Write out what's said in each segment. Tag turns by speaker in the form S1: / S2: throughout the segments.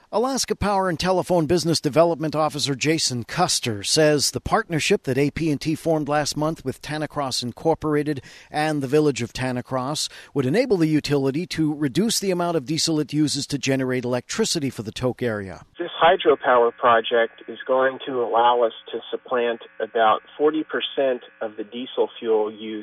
S1: Alaska Power and Telephone Business Development Officer Jason Custer says the partnership that AT&T formed last month with Tanacross Incorporated and the village of Tanacross would enable the utility to reduce the amount of diesel it uses to generate electricity for the Tok area.
S2: This hydropower project is going to allow us to supplant about 40% of the diesel fuel use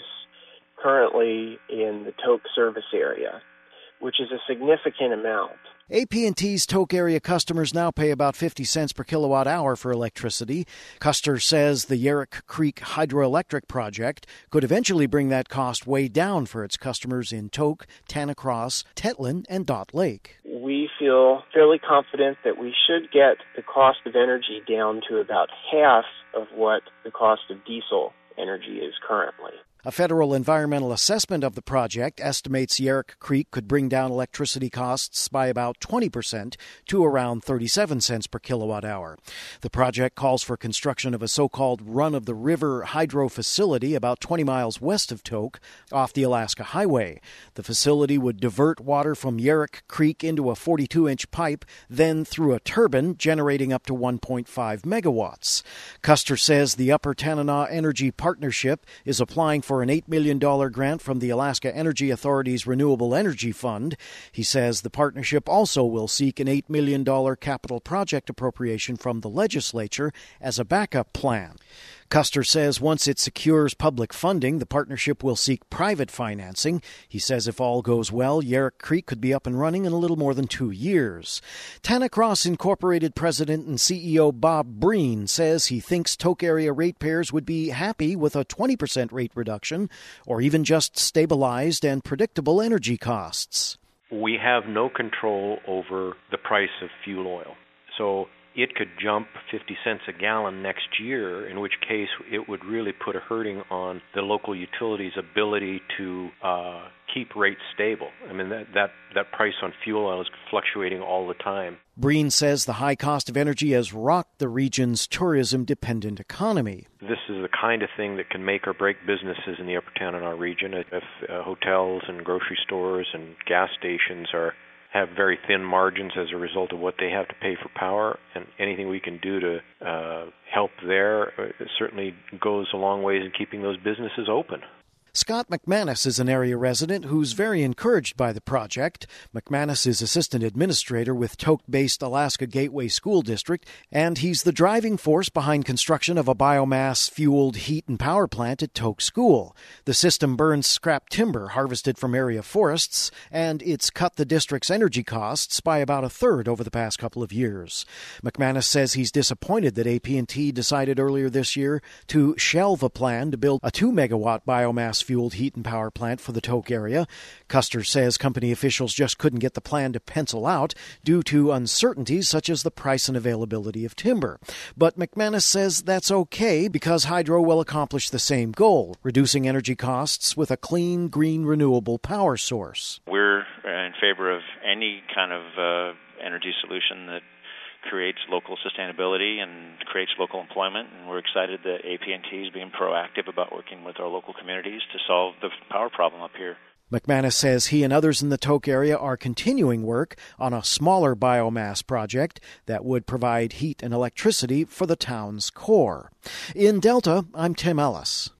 S2: currently in the Tok service area, which is a significant amount.
S1: AT&T's Tok area customers now pay about 50 cents per kilowatt hour for electricity. Custer says the Yerrick Creek hydroelectric project could eventually bring that cost way down for its customers in Tok, Tanacross, Tetlin, and Dot Lake.
S2: We feel fairly confident that we should get the cost of energy down to about half of what the cost of diesel energy is currently.
S1: A federal environmental assessment of the project estimates Yerrick Creek could bring down electricity costs by about 20% to around 37 cents per kilowatt hour. The project calls for construction of a so-called run-of-the-river hydro facility about 20 miles west of Tok off the Alaska Highway. The facility would divert water from Yerrick Creek into a 42-inch pipe, then through a turbine generating up to 1.5 megawatts. Custer says the Upper Tanana Energy Partnership is applying for an $8 million grant from the Alaska Energy Authority's Renewable Energy Fund. He says the partnership also will seek an $8 million capital project appropriation from the legislature as a backup plan. Custer says once it secures public funding, the partnership will seek private financing. He says if all goes well, Yerrick Creek could be up and running in a little more than 2 years. Tanacross Incorporated President and CEO Bob Breen says he thinks Tok area ratepayers would be happy with a 20% rate reduction or even just stabilized and predictable energy costs.
S3: We have no control over the price of fuel oil. So it could jump 50 cents a gallon next year, in which case it would really put a hurting on the local utility's ability to keep rates stable. I mean, that price on fuel oil is fluctuating all the time.
S1: Breen says the high cost of energy has rocked the region's tourism-dependent economy.
S3: This is the kind of thing that can make or break businesses in the Upper Tanana region. If hotels and grocery stores and gas stations have very thin margins as a result of what they have to pay for power, and anything we can do to help there certainly goes a long ways in keeping those businesses open.
S1: Scott McManus is an area resident who's very encouraged by the project. McManus is assistant administrator with Tok-based Alaska Gateway School District, and he's the driving force behind construction of a biomass-fueled heat and power plant at Tok School. The system burns scrap timber harvested from area forests, and it's cut the district's energy costs by about a third over the past couple of years. McManus says he's disappointed that AT&T decided earlier this year to shelve a plan to build a 2-megawatt biomass-fueled heat and power plant for the Tok area. Custer says company officials just couldn't get the plan to pencil out due to uncertainties such as the price and availability of timber. But McManus says that's okay because hydro will accomplish the same goal, reducing energy costs with a clean, green, renewable power source.
S4: We're in favor of any kind of energy solution that creates local sustainability and creates local employment, and we're excited that AT&T is being proactive about working with our local communities to solve the power problem up here.
S1: McManus says he and others in the Tok area are continuing work on a smaller biomass project that would provide heat and electricity for the town's core. In Delta, I'm Tim Ellis.